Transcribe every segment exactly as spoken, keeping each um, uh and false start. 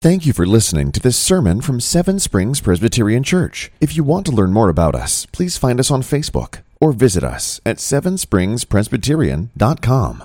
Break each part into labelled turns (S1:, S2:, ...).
S1: Thank you for listening to this sermon from Seven Springs Presbyterian Church. If you want to learn more about us, please find us on Facebook or visit us at seven springs presbyterian dot com.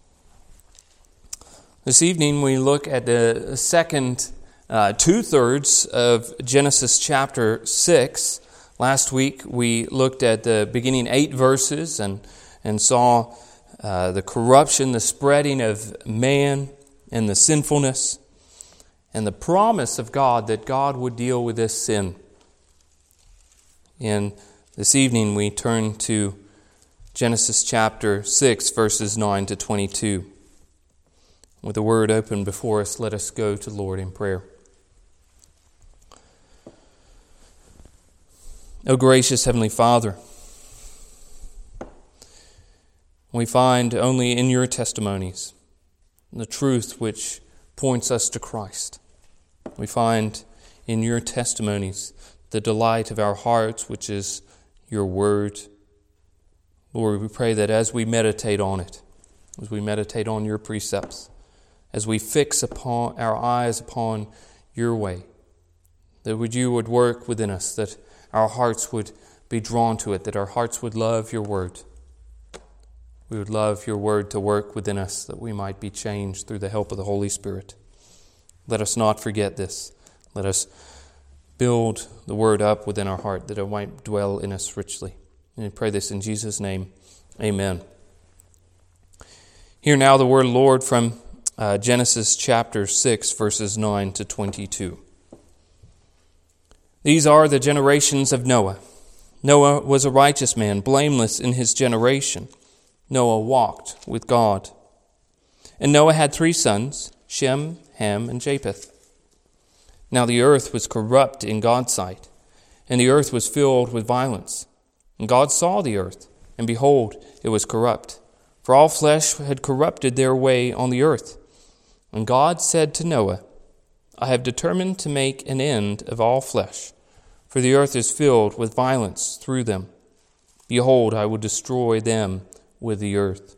S2: This evening we look at the second uh, two-thirds of Genesis chapter six. Last week we looked at the beginning eight verses and, and saw uh, the corruption, the spreading of man and the sinfulness, and the promise of God that God would deal with this sin. And this evening we turn to Genesis chapter six, verses nine to twenty-two. With the word open before us, let us go to the Lord in prayer. O gracious Heavenly Father, we find only in your testimonies the truth which points us to Christ. We find in your testimonies the delight of our hearts, which is your word. Lord, we pray that as we meditate on it, as we meditate on your precepts, as we fix upon our eyes upon your way, that would you would work within us, that our hearts would be drawn to it, that our hearts would love your word. We would love your word to work within us, that we might be changed through the help of the Holy Spirit. Let us not forget this. Let us build the word up within our heart, that it might dwell in us richly. And we pray this in Jesus' name. Amen. Hear now the word of the Lord from uh, Genesis chapter six, verses nine to twenty-two. These are the generations of Noah. Noah was a righteous man, blameless in his generation. Noah walked with God. And Noah had three sons, Shem, Ham, and Japheth. Now the earth was corrupt in God's sight, and the earth was filled with violence. And God saw the earth, and behold, it was corrupt, for all flesh had corrupted their way on the earth. And God said to Noah, I have determined to make an end of all flesh, for the earth is filled with violence through them. Behold, I will destroy them with the earth.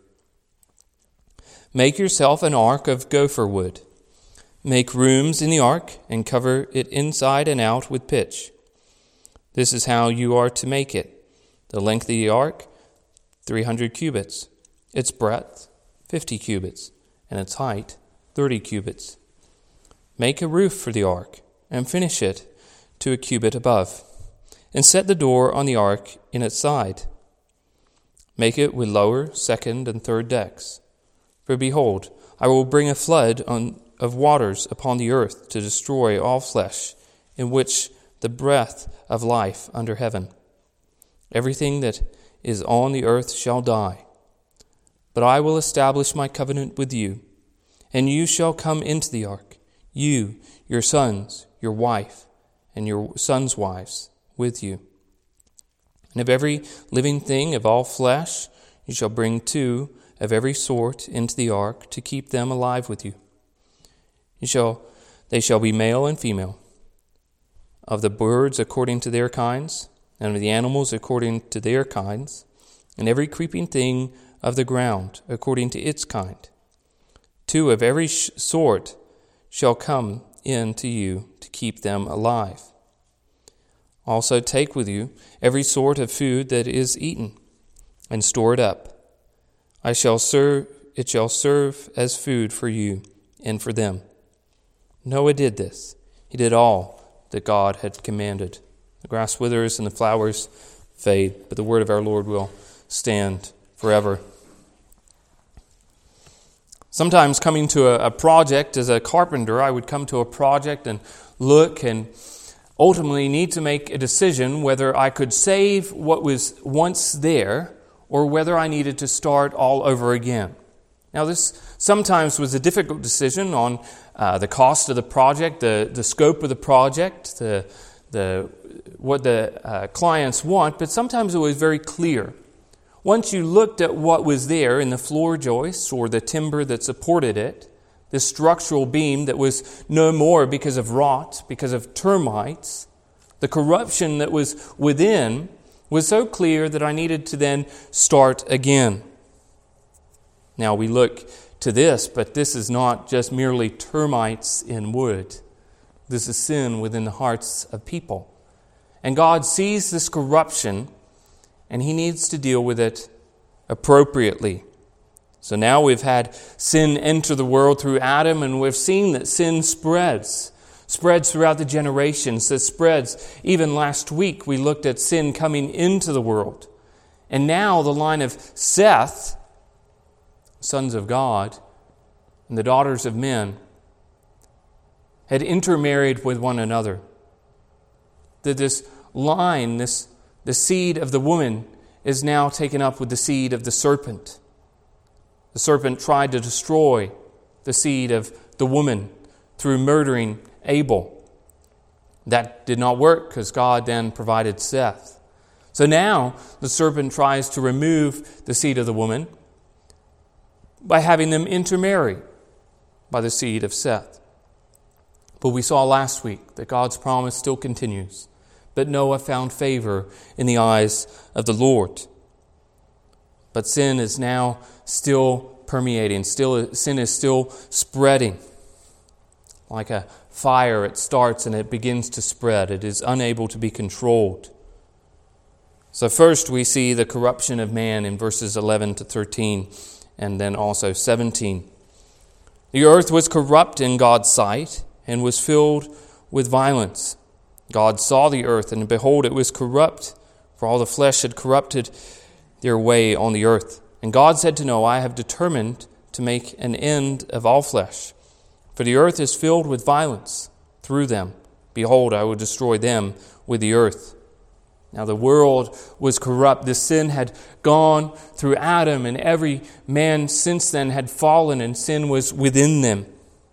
S2: Make yourself an ark of gopher wood. Make rooms in the ark and cover it inside and out with pitch. This is how you are to make it. The length of the ark, three hundred cubits. Its breadth, fifty cubits. And its height, thirty cubits. Make a roof for the ark and finish it to a cubit above. And set the door on the ark in its side. Make it with lower, second, and third decks. For behold, I will bring a flood on, of waters upon the earth to destroy all flesh, in which the breath of life under heaven. Everything that is on the earth shall die. But I will establish my covenant with you, and you shall come into the ark, you, your sons, your wife, and your sons' wives with you. And of every living thing of all flesh, you shall bring two of every sort into the ark to keep them alive with you. You shall, they shall be male and female. Of the birds according to their kinds, and of the animals according to their kinds, and every creeping thing of the ground according to its kind. Two of every sh- sort shall come in to you to keep them alive. Also take with you every sort of food that is eaten, and store it up. I shall serve it shall serve as food for you and for them. Noah did this. He did all that God had commanded. The grass withers and the flowers fade, but the word of our Lord will stand forever. Sometimes coming to a, a project as a carpenter, I would come to a project and look and ultimately need to make a decision whether I could save what was once there or whether I needed to start all over again. Now this sometimes was a difficult decision on uh, the cost of the project, the, the scope of the project, the, the what the uh, clients want, but sometimes it was very clear. Once you looked at what was there in the floor joists or the timber that supported it, the structural beam that was no more because of rot, because of termites, the corruption that was within was so clear that I needed to then start again. Now we look to this, but this is not just merely termites in wood. This is sin within the hearts of people. And God sees this corruption, and He needs to deal with it appropriately. So now we've had sin enter the world through Adam, and we've seen that sin spreads. Spreads throughout the generations. That spreads. Even last week we looked at sin coming into the world. And now the line of Seth, sons of God, and the daughters of men, had intermarried with one another. That this line, this the seed of the woman, is now taken up with the seed of the serpent. The serpent tried to destroy the seed of the woman through murdering Abel. That did not work because God then provided Seth. So now the serpent tries to remove the seed of the woman by having them intermarry by the seed of Seth. But we saw last week that God's promise still continues. But Noah found favor in the eyes of the Lord. But sin is now still permeating. Still, sin is still spreading. Like a fire, it starts and it begins to spread. It is unable to be controlled. So first we see the corruption of man in verses eleven to thirteen, and then also seventeen. The earth was corrupt in God's sight and was filled with violence. God saw the earth, and behold, it was corrupt, for all the flesh had corrupted their way on the earth. And God said to Noah, I have determined to make an end of all flesh, for the earth is filled with violence through them. Behold, I will destroy them with the earth. Now the world was corrupt. The sin had gone through Adam, and every man since then had fallen, and sin was within them.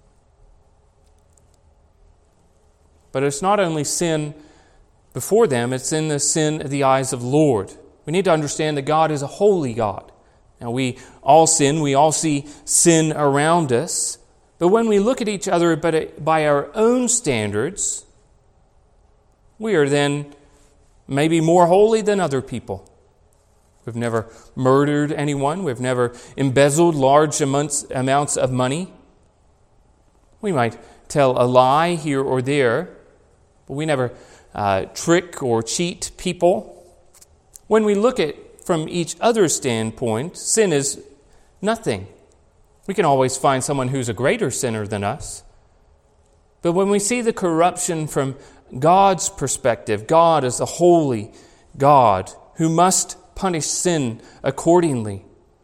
S2: But it's not only sin before them, it's in the sin of the eyes of the Lord. We need to understand that God is a holy God. Now we all sin, we all see sin around us. But when we look at each other by our own standards, we are then maybe more holy than other people. We've never murdered anyone. We've never embezzled large amounts, amounts of money. We might tell a lie here or there, but we never uh, trick or cheat people. When we look at from each other's standpoint, sin is nothing. We can always find someone who's a greater sinner than us. But when we see the corruption from God's perspective, God is a holy God who must punish sin accordingly,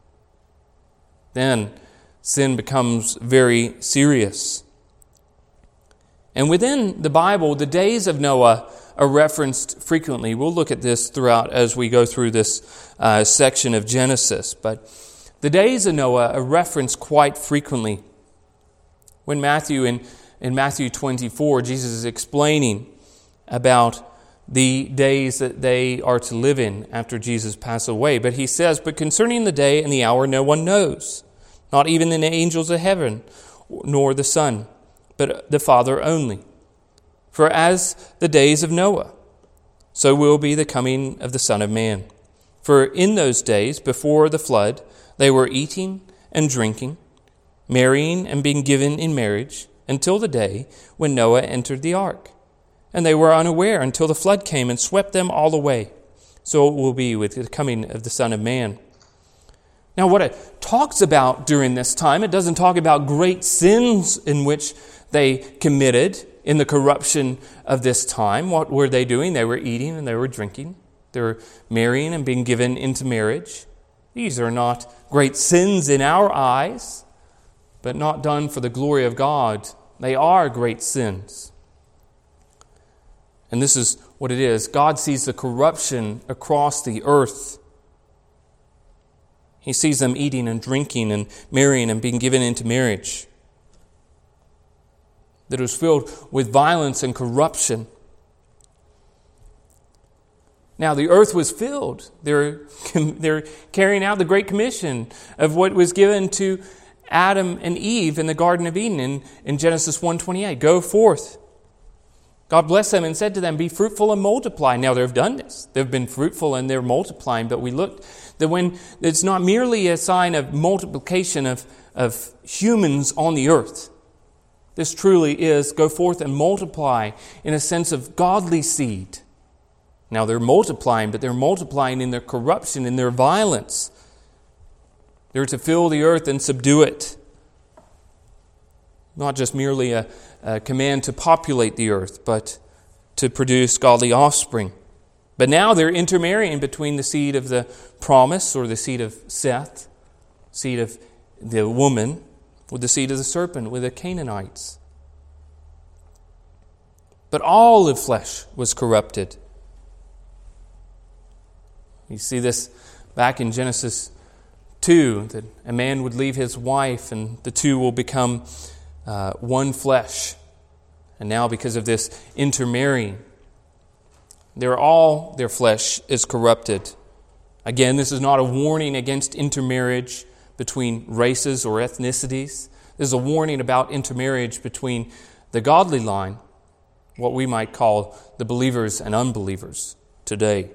S2: then sin becomes very serious. And within the Bible, the days of Noah are referenced frequently. We'll look at this throughout as we go through this uh, section of Genesis. But the days of Noah are referenced quite frequently. When Matthew, in, in Matthew twenty-four, Jesus is explaining about the days that they are to live in after Jesus passed away. But he says, but concerning the day and the hour no one knows, not even the angels of heaven, nor the Son, but the Father only. For as the days of Noah, so will be the coming of the Son of Man. For in those days before the flood, they were eating and drinking, marrying and being given in marriage, until the day when Noah entered the ark. And they were unaware until the flood came and swept them all away. So it will be with the coming of the Son of Man. Now what it talks about during this time, it doesn't talk about great sins in which they committed in the corruption of this time. What were they doing? They were eating and they were drinking. They were marrying and being given into marriage. These are not great sins in our eyes, but not done for the glory of God. They are great sins. And this is what it is. God sees the corruption across the earth. He sees them eating and drinking and marrying and being given into marriage. That it was filled with violence and corruption. Now the earth was filled. They're, they're carrying out the Great Commission of what was given to Adam and Eve in the Garden of Eden in, in Genesis one twenty-eight. Go forth. God blessed them and said to them, be fruitful and multiply. Now they've done this. They've been fruitful and they're multiplying. But we looked that when it's not merely a sign of multiplication of, of humans on the earth, This truly is go forth and multiply in a sense of godly seed. Now they're multiplying, but they're multiplying in their corruption, in their violence. They're to fill the earth and subdue it. Not just merely a, a command to populate the earth, but to produce godly offspring. But now they're intermarrying between the seed of the promise, or the seed of Seth, seed of the woman, with the seed of the serpent, with the Canaanites. But all of flesh was corrupted. You see this back in Genesis two, that a man would leave his wife and the two will become uh, one flesh. And now because of this intermarrying, they're all, their flesh is corrupted. Again, this is not a warning against intermarriage between races or ethnicities. This is a warning about intermarriage between the godly line, what we might call the believers and unbelievers today.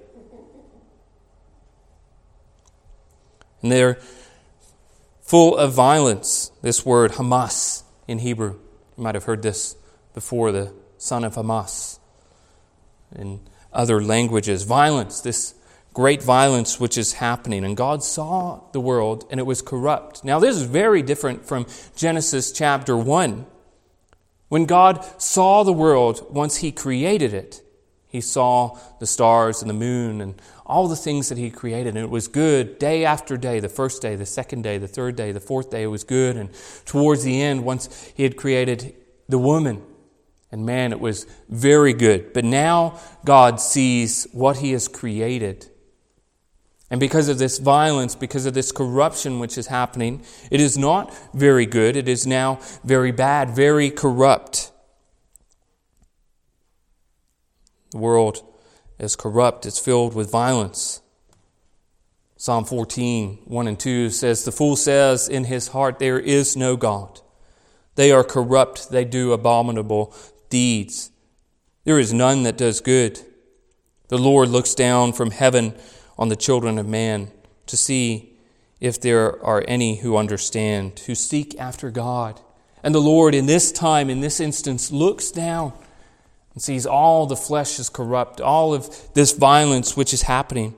S2: And they're full of violence. This word, Hamas, in Hebrew. You might have heard this before, the son of Hamas. In other languages, violence, this great violence which is happening. And God saw the world and it was corrupt. Now this is very different from Genesis chapter one. When God saw the world, once He created it, He saw the stars and the moon and all the things that He created. And it was good day after day, the first day, the second day, the third day, the fourth day, it was good. And towards the end, once He had created the woman and man, it was very good. But now God sees what He has created. And because of this violence, because of this corruption which is happening, it is not very good. It is now very bad, very corrupt. The world is corrupt. It's filled with violence. Psalm fourteen, one and two says, "The fool says in his heart, there is no God. They are corrupt. They do abominable deeds. There is none that does good. The Lord looks down from heaven on the children of man to see if there are any who understand, who seek after God." And the Lord in this time, in this instance, looks down and sees all the flesh is corrupt, all of this violence which is happening.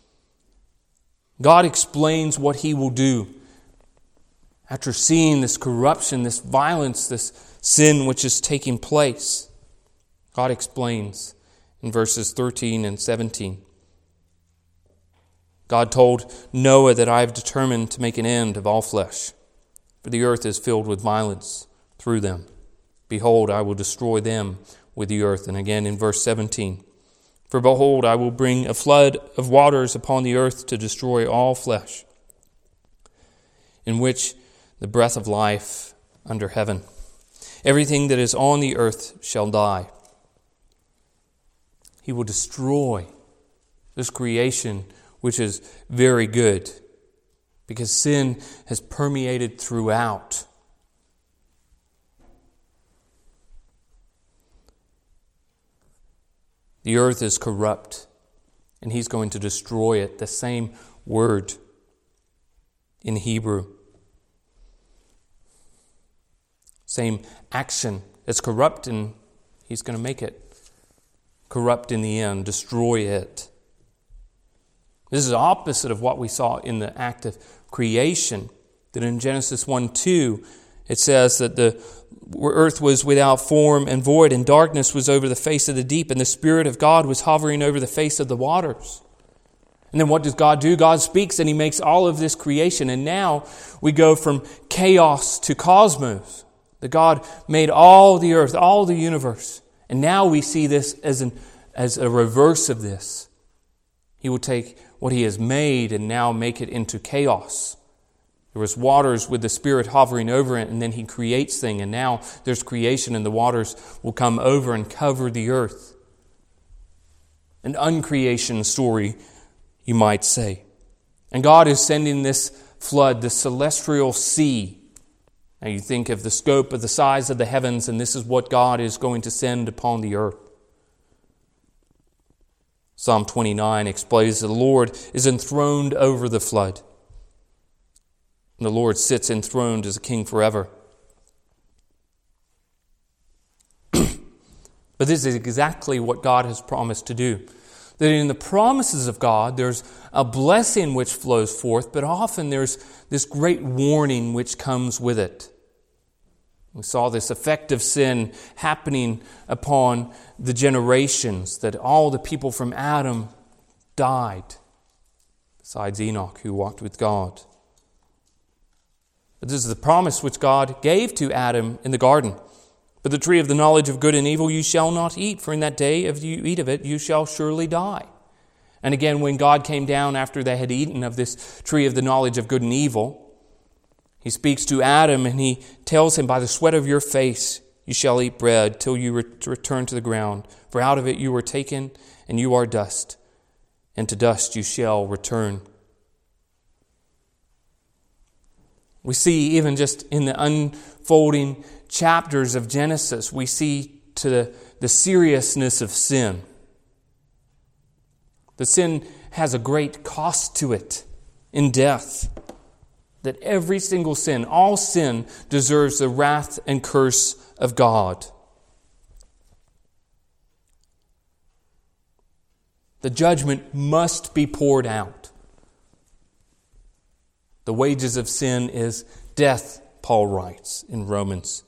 S2: God explains what He will do after seeing this corruption, this violence, this sin which is taking place. God explains in verses thirteen and seventeen. God told Noah that I have determined to make an end of all flesh, for the earth is filled with violence through them. Behold, I will destroy them with the earth. And again in verse seventeen, for behold, I will bring a flood of waters upon the earth to destroy all flesh, in which the breath of life under heaven. Everything that is on the earth shall die. He will destroy this creation which is very good, because sin has permeated throughout. The earth is corrupt, and He's going to destroy it. The same word in Hebrew. Same action. It's corrupt, and He's going to make it corrupt in the end, destroy it. This is opposite of what we saw in the act of creation. That in Genesis one two, it says that the earth was without form and void, and darkness was over the face of the deep, and the Spirit of God was hovering over the face of the waters. And then what does God do? God speaks and He makes all of this creation. And now we go from chaos to cosmos. That God made all the earth, all the universe. And now we see this as an as a reverse of this. He will take what He has made and now make it into chaos. There was waters with the Spirit hovering over it, and then He creates things, and now there's creation, and the waters will come over and cover the earth. An uncreation story, you might say. And God is sending this flood, this celestial sea. Now you think of the scope of the size of the heavens, and this is what God is going to send upon the earth. Psalm twenty-nine explains that the Lord is enthroned over the flood. And the Lord sits enthroned as a king forever. But this is exactly what God has promised to do. That in the promises of God, there's a blessing which flows forth, but often there's this great warning which comes with it. We saw this effect of sin happening upon the generations, that all the people from Adam died, besides Enoch, who walked with God. But this is the promise which God gave to Adam in the garden. But the tree of the knowledge of good and evil you shall not eat, for in that day if you eat of it, you shall surely die. And again, when God came down after they had eaten of this tree of the knowledge of good and evil, He speaks to Adam and He tells him, by the sweat of your face you shall eat bread till you return to the ground. For out of it you were taken, and you are dust, and to dust you shall return. We see even just in the unfolding chapters of Genesis, we see to the, the seriousness of sin. The sin has a great cost to it in death. That every single sin, all sin, deserves the wrath and curse of God. The judgment must be poured out. The wages of sin is death, Paul writes in Romans.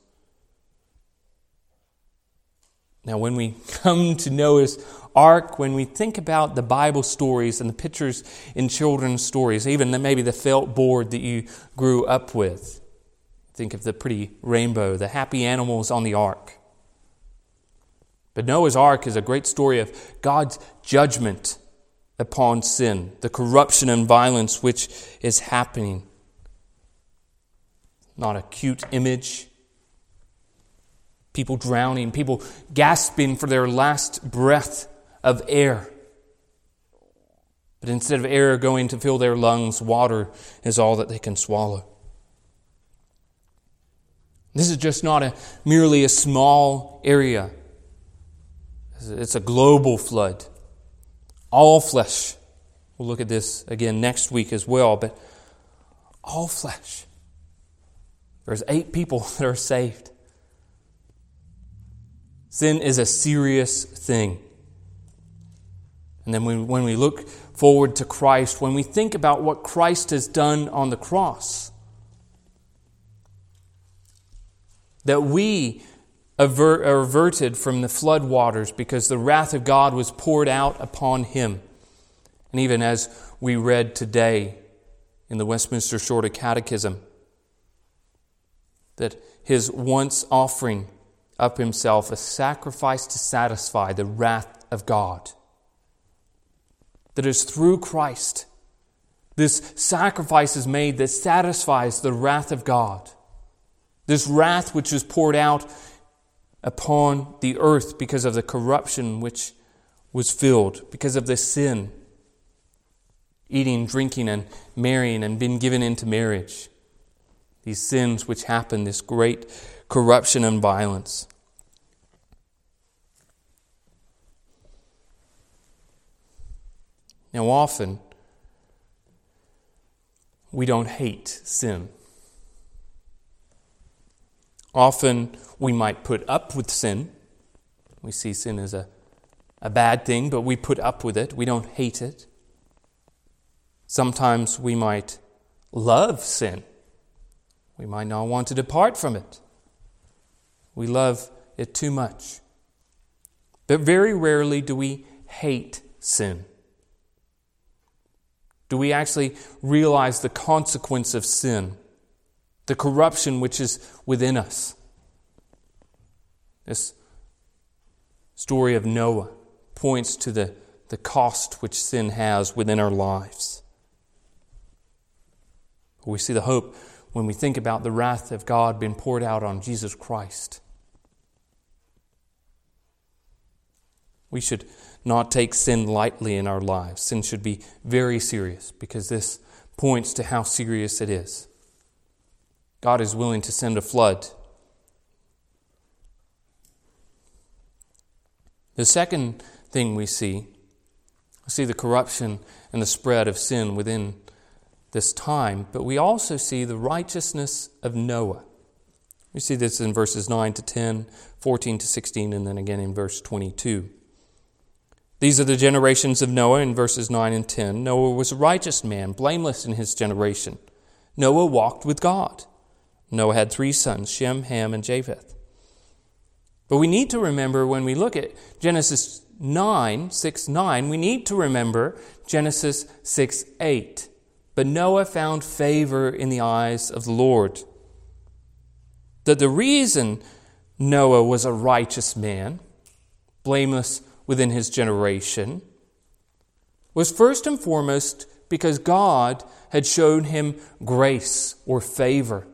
S2: Now, when we come to Noah's Ark, when we think about the Bible stories and the pictures in children's stories, even maybe the felt board that you grew up with, think of the pretty rainbow, the happy animals on the ark. But Noah's Ark is a great story of God's judgment upon sin, the corruption and violence which is happening. Not a cute image. People drowning, people gasping for their last breath of air. But instead of air going to fill their lungs, water is all that they can swallow. This is just not a merely a small area. It's a global flood. All flesh. We'll look at this again next week as well, but all flesh. There's eight people that are saved. Sin is a serious thing. And then when, when we look forward to Christ, when we think about what Christ has done on the cross, that we aver- are averted from the flood waters because the wrath of God was poured out upon Him. And even as we read today in the Westminster Shorter Catechism, that His once offering up Himself a sacrifice to satisfy the wrath of God. That is through Christ, this sacrifice is made that satisfies the wrath of God. This wrath which is poured out upon the earth because of the corruption which was filled, because of the sin, eating, drinking, and marrying, and being given into marriage. These sins which happen, this great corruption and violence. Now often, we don't hate sin. Often we might put up with sin. We see sin as a, a bad thing, but we put up with it. We don't hate it. Sometimes we might love sin. We might not want to depart from it. We love it too much. But very rarely do we hate sin. Do we actually realize the consequence of sin, the corruption which is within us? This story of Noah points to the, the cost which sin has within our lives. We see the hope when we think about the wrath of God being poured out on Jesus Christ. We should not take sin lightly in our lives. Sin should be very serious because this points to how serious it is. God is willing to send a flood. The second thing we see, we see the corruption and the spread of sin within this time, but we also see the righteousness of Noah. We see this in verses nine to ten, fourteen to sixteen, and then again in verse twenty-two. These are the generations of Noah in verses nine and ten. Noah was a righteous man, blameless in his generation. Noah walked with God. Noah had three sons, Shem, Ham, and Japheth. But we need to remember when we look at Genesis nine, six, nine, we need to remember Genesis six, eight. But Noah found favor in the eyes of the Lord. That the reason Noah was a righteous man, blameless within his generation, was first and foremost because God had shown him grace or favor.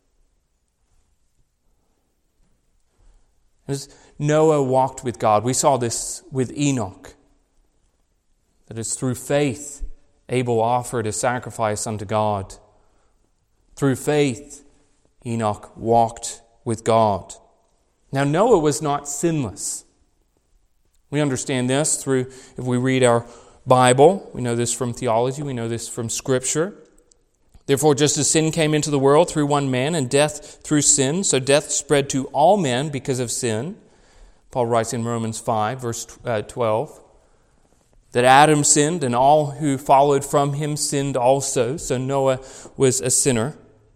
S2: As Noah walked with God, we saw this with Enoch, that it's through faith Abel offered a sacrifice unto God. Through faith, Enoch walked with God. Now, Noah was not sinless. We understand this through, if we read our Bible, we know this from theology, we know this from Scripture. Therefore, just as sin came into the world through one man, and death through sin, so death spread to all men because of sin. Paul writes in Romans five, verse twelve, that Adam sinned, and all who followed from him sinned also. So Noah was a sinner.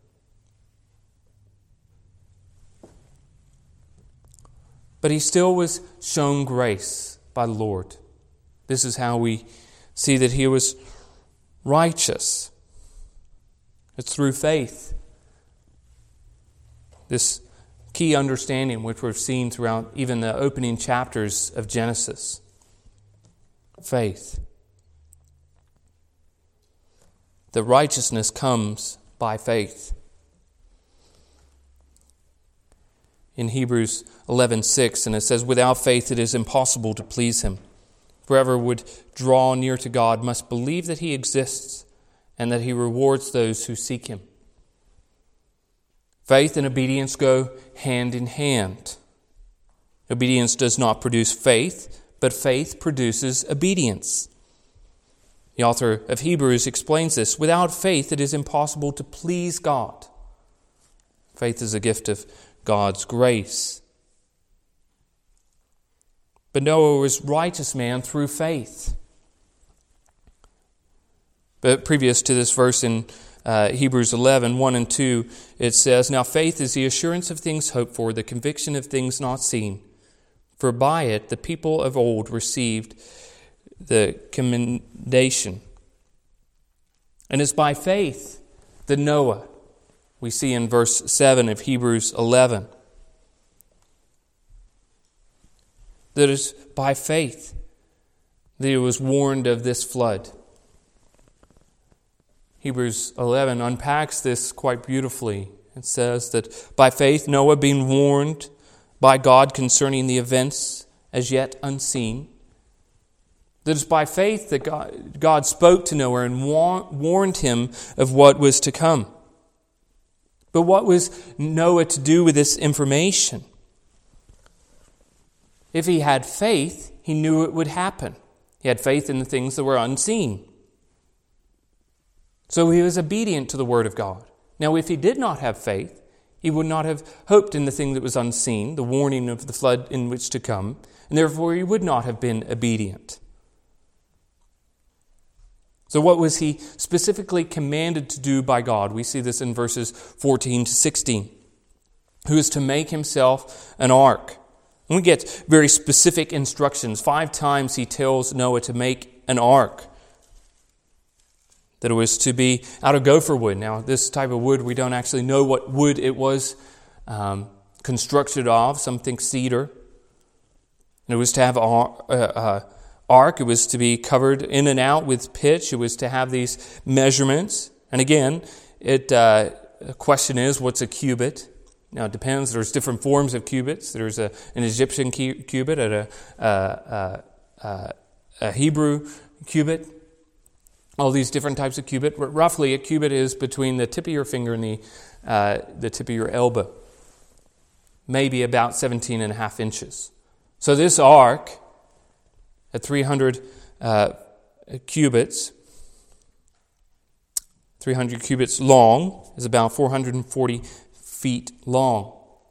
S2: But he still was shown grace by the Lord. This is how we see that he was righteous. It's through faith. This key understanding which we've seen throughout even the opening chapters of Genesis. Faith. The righteousness comes by faith. In Hebrews eleven six, and it says, without faith it is impossible to please him. Whoever would draw near to God must believe that he exists and that he rewards those who seek him. Faith and obedience go hand in hand. Obedience does not produce faith, but faith produces obedience. The author of Hebrews explains this. Without faith it is impossible to please God. Faith is a gift of God's grace. But Noah was a righteous man through faith. But previous to this verse in uh, Hebrews eleven, one and two, it says, now faith is the assurance of things hoped for, the conviction of things not seen. For by it the people of old received the commendation. And it's by faith that Noah, we see in verse seven of Hebrews eleven, that is by faith that he was warned of this flood. Hebrews eleven unpacks this quite beautifully. It says that by faith Noah, being warned by God concerning the events as yet unseen, that it's by faith that God, God spoke to Noah and war, warned him of what was to come. But what was Noah to do with this information? If he had faith, he knew it would happen. He had faith in the things that were unseen. So he was obedient to the word of God. Now, if he did not have faith, he would not have hoped in the thing that was unseen, the warning of the flood in which to come, and therefore he would not have been obedient. So what was he specifically commanded to do by God? We see this in verses fourteen to sixteen. Who is to make himself an ark. And we get very specific instructions. Five times he tells Noah to make an ark. That it was to be out of gopher wood. Now, this type of wood, we don't actually know what wood it was um, constructed of. Some think cedar. And it was to have an uh, ark. It was to be covered in and out with pitch. It was to have these measurements. And again, it uh, the question is, what's a cubit? Now, it depends. There's different forms of cubits. There's a, an Egyptian cubit and a, uh, uh, a Hebrew cubit. All these different types of cubit. Roughly, a cubit is between the tip of your finger and the uh, the tip of your elbow. Maybe about seventeen and a half inches. So this ark, at three hundred uh, cubits, three hundred cubits long, is about four hundred forty feet long.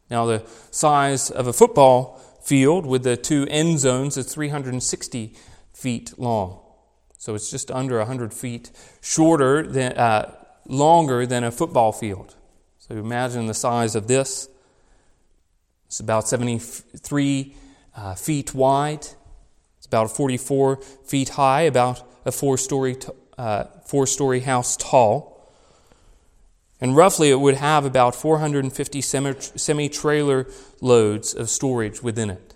S2: Now, the size of a football field with the two end zones is three hundred sixty feet long. So it's just under one hundred feet shorter than, uh, longer than a football field. So imagine the size of this. It's about seventy-three uh, feet wide. It's about forty-four feet high, about a four-story t- uh, four-story house tall. And roughly it would have about four hundred fifty semi- semi-trailer loads of storage within it.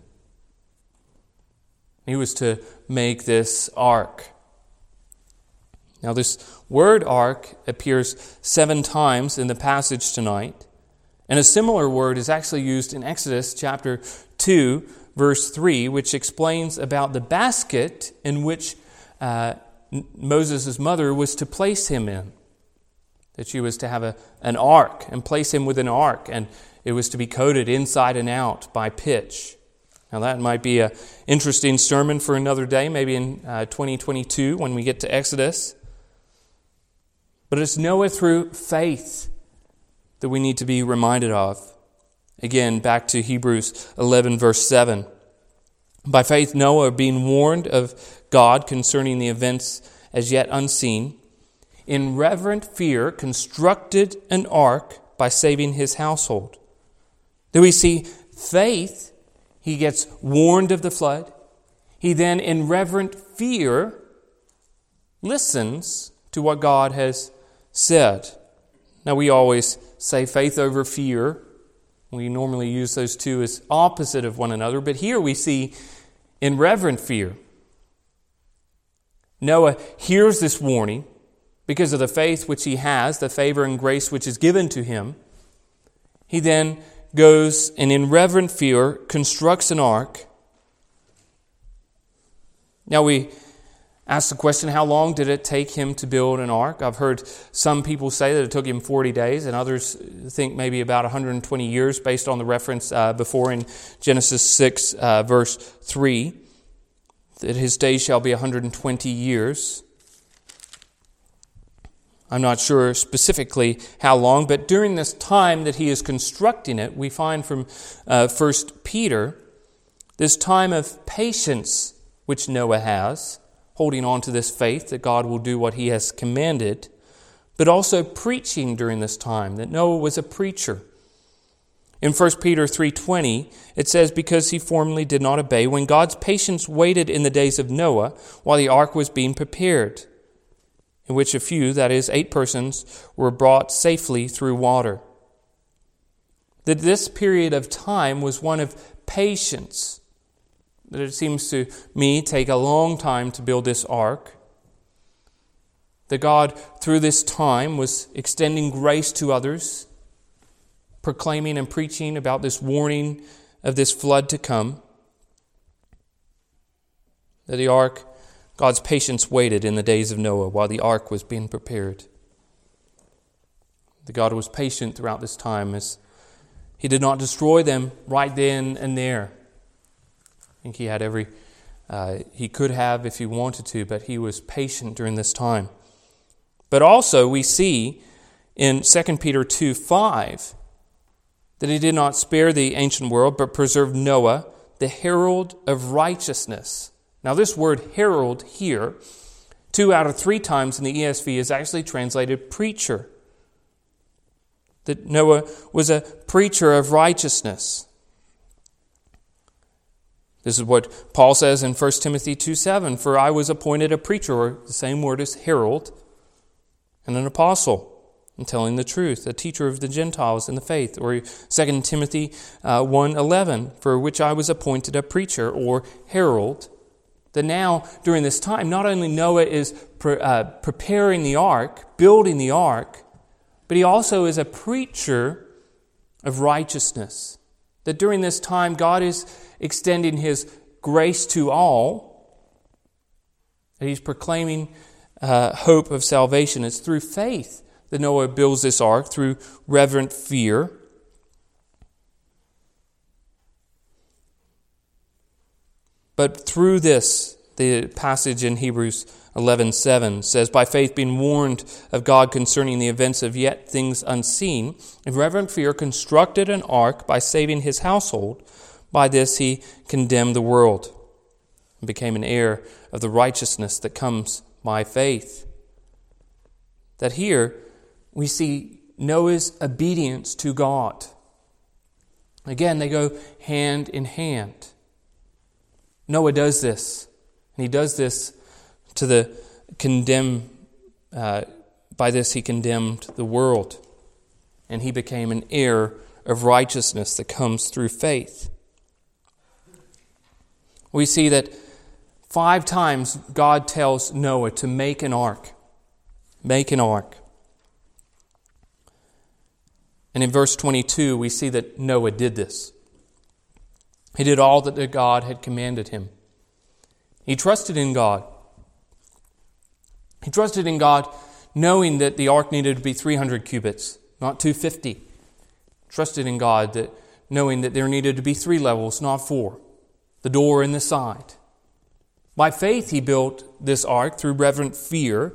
S2: He was to make this ark. Now this word ark appears seven times in the passage tonight. And a similar word is actually used in Exodus chapter two, verse three, which explains about the basket in which uh, Moses' mother was to place him in. That she was to have a, an ark and place him within an ark, and it was to be coated inside and out by pitch. Now that might be an interesting sermon for another day, maybe in uh, twenty twenty-two when we get to Exodus. But it's Noah through faith that we need to be reminded of. Again, back to Hebrews eleven, verse seven. By faith, Noah, being warned of God concerning the events as yet unseen, in reverent fear constructed an ark by saving his household. Do we see faith? He gets warned of the flood. He then, in reverent fear, listens to what God has said. Now, we always say faith over fear. We normally use those two as opposite of one another. But here we see in reverent fear. Noah hears this warning because of the faith which he has, the favor and grace which is given to him. He then goes and in reverent fear constructs an ark. Now we ask the question, how long did it take him to build an ark? I've heard some people say that it took him forty days, and others think maybe about one hundred twenty years based on the reference uh, before in Genesis six, uh, verse three, that his days shall be one hundred twenty years. I'm not sure specifically how long, but during this time that he is constructing it, we find from uh, First Peter this time of patience which Noah has, holding on to this faith that God will do what he has commanded, but also preaching during this time, that Noah was a preacher. In First Peter three twenty, it says, because he formerly did not obey, when God's patience waited in the days of Noah while the ark was being prepared, in which a few, that is, eight persons, were brought safely through water. That this period of time was one of patience. That it seems to me take a long time to build this ark. That God, through this time, was extending grace to others, proclaiming and preaching about this warning of this flood to come. That the ark, God's patience waited in the days of Noah while the ark was being prepared. That God was patient throughout this time as he did not destroy them right then and there. I think he had every, uh, he could have if he wanted to, but he was patient during this time. But also we see in Second Peter two five that he did not spare the ancient world, but preserved Noah, the herald of righteousness. Now this word herald here, two out of three times in the E S V is actually translated preacher. That Noah was a preacher of righteousness. This is what Paul says in First Timothy two seven, for I was appointed a preacher, or the same word as herald, and an apostle, in telling the truth, a teacher of the Gentiles in the faith. Or Second Timothy uh, one eleven, for which I was appointed a preacher, or herald. That now, during this time, not only Noah is pre- uh, preparing the ark, building the ark, but he also is a preacher of righteousness. That during this time, God is extending his grace to all. That he's proclaiming uh, hope of salvation. It's through faith that Noah builds this ark, through reverent fear. But through this The passage in Hebrews eleven seven says, "By faith being warned of God concerning the events of yet things unseen, in reverent fear constructed an ark by saving his household. By this he condemned the world and became an heir of the righteousness that comes by faith." That here we see Noah's obedience to God. Again, they go hand in hand. Noah does this, and he does this to the condemn. Uh, by this he condemned the world, and he became an heir of righteousness that comes through faith. We see that five times God tells Noah to make an ark. Make an ark. And in verse twenty-two, we see that Noah did this. He did all that God had commanded him. He trusted in God. He trusted in God knowing that the ark needed to be three hundred cubits, not two hundred fifty. Trusted in God that knowing that there needed to be three levels, not four. The door and the side. By faith he built this ark through reverent fear,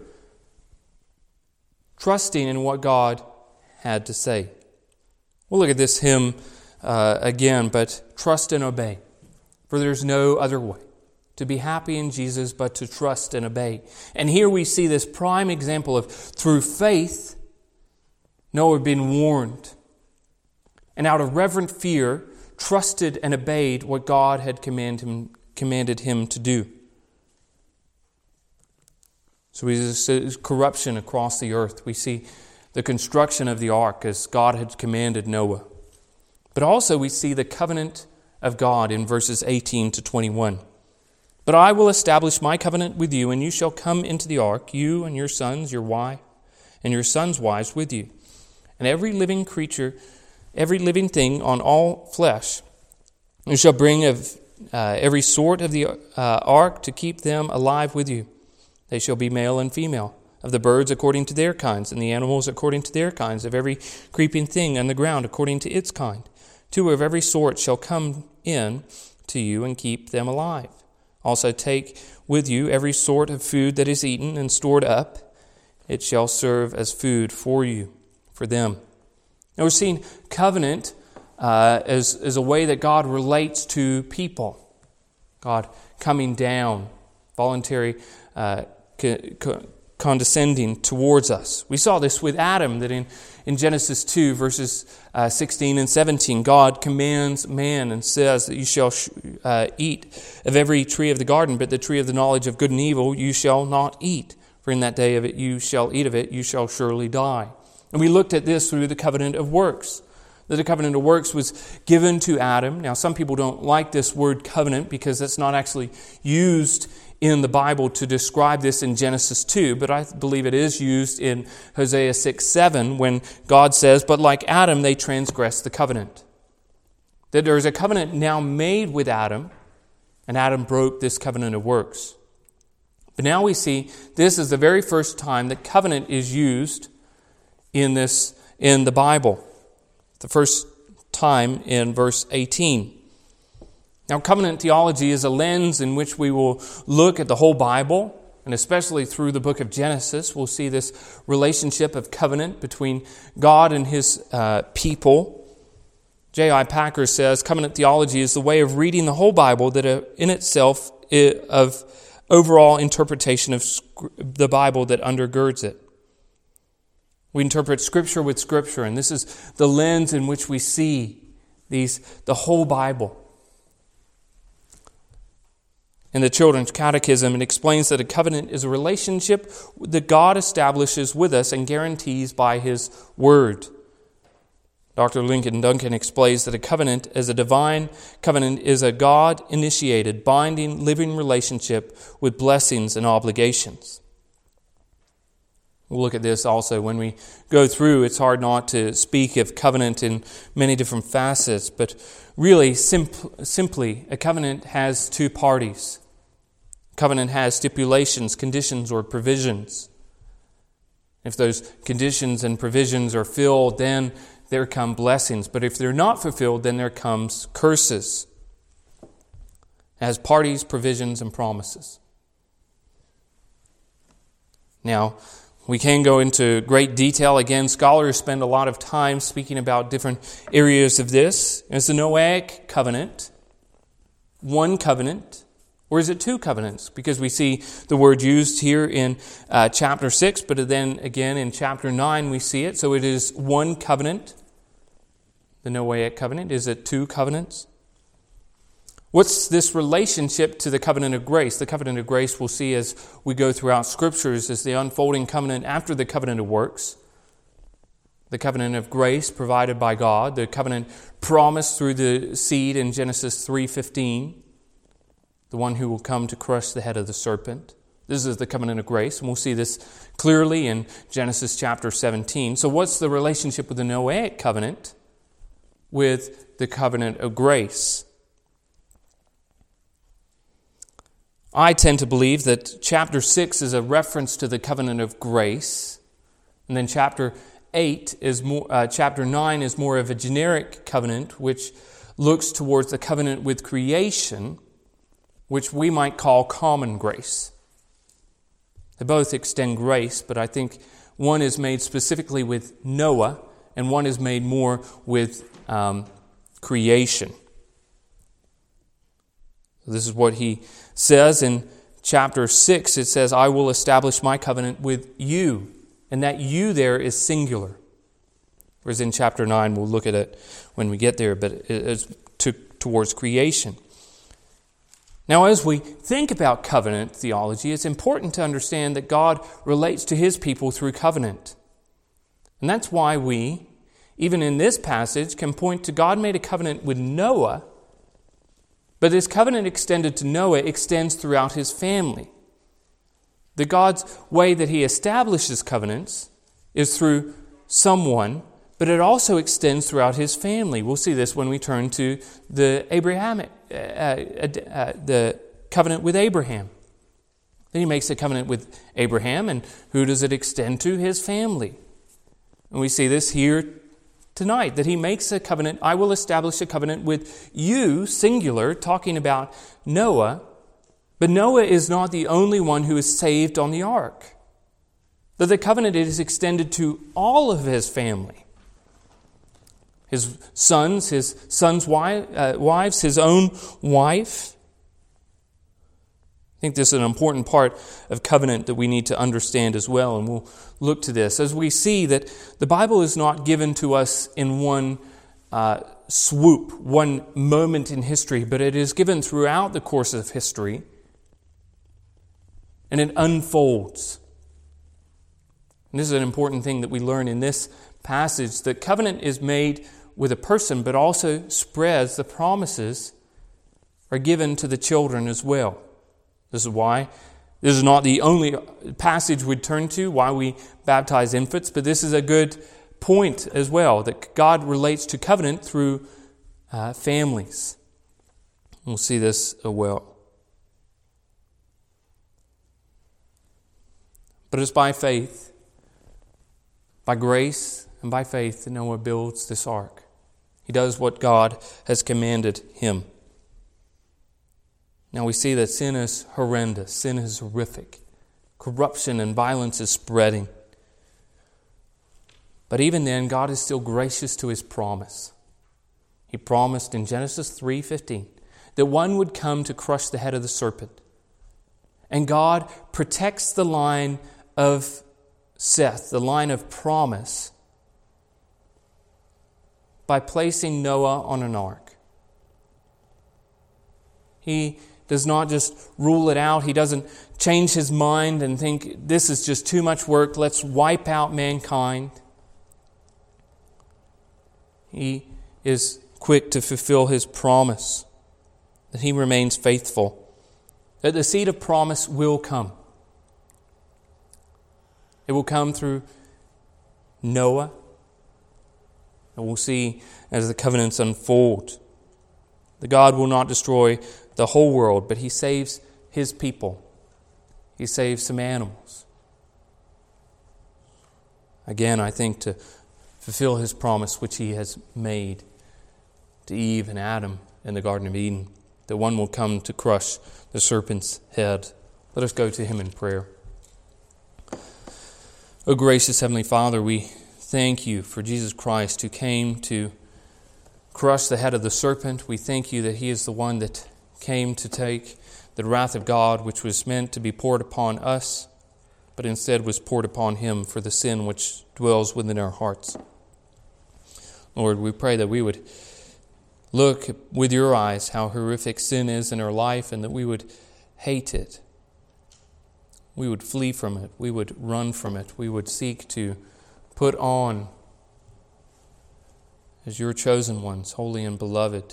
S2: trusting in what God had to say. We'll look at this hymn uh, again, but trust and obey. For there's no other way to be happy in Jesus but to trust and obey. And here we see this prime example of through faith, Noah had been warned. And out of reverent fear, trusted and obeyed what God had command him, commanded him to do. So we see corruption across the earth. We see the construction of the ark as God had commanded Noah. But also we see the covenant of God in verses eighteen to twenty-one. "But I will establish my covenant with you, and you shall come into the ark, you and your sons, your wife, and your sons' wives with you. And every living creature, every living thing on all flesh, you shall bring of uh, every sort of the uh, ark to keep them alive with you. They shall be male and female, of the birds according to their kinds, and the animals according to their kinds, of every creeping thing on the ground according to its kind. Two of every sort shall come in to you and keep them alive. Also take with you every sort of food that is eaten and stored up. It shall serve as food for you, for them." Now we're seeing covenant uh, as, as a way that God relates to people. God coming down, voluntary uh, co- co- condescending towards us. We saw this with Adam, that in, in Genesis two, verses uh, sixteen and seventeen, God commands man and says that you shall sh- uh, eat of every tree of the garden, but the tree of the knowledge of good and evil you shall not eat. For in that day of it you shall eat of it, you shall surely die. And we looked at this through the covenant of works. That the covenant of works was given to Adam. Now some people don't like this word covenant because that's not actually used in the Bible to describe this in Genesis two, but I believe it is used in Hosea six seven when God says, "But like Adam, they transgressed the covenant." That there is a covenant now made with Adam, and Adam broke this covenant of works. But now we see this is the very first time that covenant is used in this in the Bible. The first time in verse eighteen. Now, covenant theology is a lens in which we will look at the whole Bible, and especially through the book of Genesis, we'll see this relationship of covenant between God and His uh, people. J I Packer says, covenant theology is the way of reading the whole Bible that uh, in itself is of overall interpretation of the Bible that undergirds it. We interpret Scripture with Scripture, and this is the lens in which we see these the whole Bible. In the Children's Catechism, it explains that a covenant is a relationship that God establishes with us and guarantees by His Word. Doctor Lincoln Duncan explains that a covenant as a divine covenant is a God-initiated, binding, living relationship with blessings and obligations. We'll look at this also when we go through. It's hard not to speak of covenant in many different facets, but really, simp- simply, a covenant has two parties. Covenant has stipulations, conditions, or provisions. If those conditions and provisions are filled, then there come blessings. But if they're not fulfilled, then there comes curses. It has parties, provisions, and promises. Now, we can go into great detail. Again, scholars spend a lot of time speaking about different areas of this. Is the Noahic covenant one covenant, or is it two covenants? Because we see the word used here in uh, chapter six, but then again in chapter nine we see it. So it is one covenant, the Noahic covenant. Is it two covenants? What's this relationship to the covenant of grace? The covenant of grace we'll see as we go throughout Scriptures as the unfolding covenant after the covenant of works. The covenant of grace provided by God, the covenant promised through the seed in Genesis three fifteen, the one who will come to crush the head of the serpent. This is the covenant of grace, and we'll see this clearly in Genesis chapter seventeen. So what's the relationship with the Noahic covenant with the covenant of grace? I tend to believe that chapter six is a reference to the covenant of grace, and then chapter eight is more. Uh, chapter nine is more of a generic covenant, which looks towards the covenant with creation, which we might call common grace. They both extend grace, but I think one is made specifically with Noah, and one is made more with um, creation. This is what he says in chapter six. It says, I will establish my covenant with you. And that you there is singular. Whereas in chapter nine, we'll look at it when we get there, but it's to, towards creation. Now, as we think about covenant theology, it's important to understand that God relates to His people through covenant. And that's why we, even in this passage, can point to God made a covenant with Noah, but this covenant extended to Noah extends throughout his family. The God's way that He establishes covenants is through someone, but it also extends throughout His family. We'll see this when we turn to the Abrahamic, uh, uh, uh, the covenant with Abraham. Then He makes a covenant with Abraham, and who does it extend to? His family. And we see this here tonight, that He makes a covenant. I will establish a covenant with you, singular, talking about Noah. But Noah is not the only one who is saved on the ark. That the covenant is extended to all of his family. His sons, his sons' wife, uh, wives, his own wife. I think this is an important part of covenant that we need to understand as well, and we'll look to this as we see that the Bible is not given to us in one uh, swoop, one moment in history, but it is given throughout the course of history, and it unfolds. And this is an important thing that we learn in this passage, that covenant is made with a person, but also spreads, the promises are given to the children as well. This is why this is not the only passage we'd turn to, why we baptize infants, but this is a good point as well, that God relates to covenant through uh, families. We'll see this as well. But it's by faith, by grace and by faith that Noah builds this ark. He does what God has commanded him. Now we see that sin is horrendous. Sin is horrific. Corruption and violence is spreading. But even then, God is still gracious to His promise. He promised in Genesis three fifteen that one would come to crush the head of the serpent. And God protects the line of Seth, the line of promise, by placing Noah on an ark. He does not just rule it out. He doesn't change his mind and think, this is just too much work, let's wipe out mankind. He is quick to fulfill His promise, that He remains faithful, that the seed of promise will come. It will come through Noah, and we'll see as the covenants unfold. The God will not destroy the whole world, but He saves His people. He saves some animals. Again, I think to fulfill His promise which He has made to Eve and Adam in the Garden of Eden, that one will come to crush the serpent's head. Let us go to Him in prayer. O gracious Heavenly Father, we thank you for Jesus Christ who came to crush the head of the serpent. We thank you that he is the one that came to take the wrath of God, which was meant to be poured upon us, but instead was poured upon him for the sin which dwells within our hearts. Lord, we pray that we would look with your eyes how horrific sin is in our life, and that we would hate it. We would flee from it. We would run from it. We would seek to put on, as your chosen ones, holy and beloved,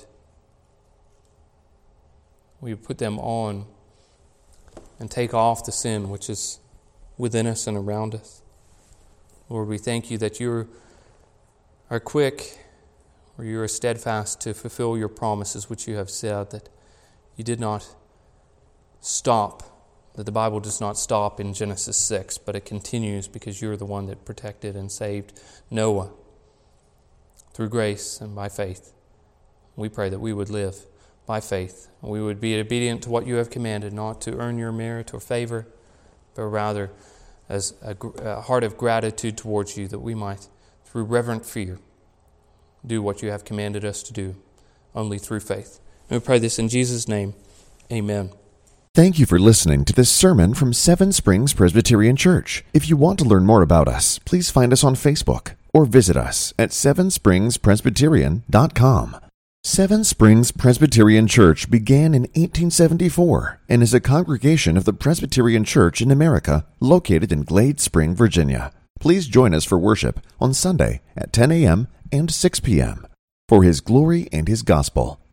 S2: we would put them on and take off the sin which is within us and around us. Lord, we thank you that you are quick, or you are steadfast to fulfill your promises which you have said, that you did not stop, that the Bible does not stop in Genesis six, but it continues because you're the one that protected and saved Noah through grace and by faith. We pray that we would live by faith, and we would be obedient to what you have commanded, not to earn your merit or favor, but rather as a, a heart of gratitude towards you, that we might, through reverent fear, do what you have commanded us to do, only through faith. And we pray this in Jesus' name. Amen.
S1: Thank you for listening to this sermon from Seven Springs Presbyterian Church. If you want to learn more about us, please find us on Facebook or visit us at seven springs presbyterian dot com. Seven Springs Presbyterian Church began in eighteen seventy-four and is a congregation of the Presbyterian Church in America located in Glade Spring, Virginia. Please join us for worship on Sunday at ten a.m. and six p.m. for His glory and His gospel.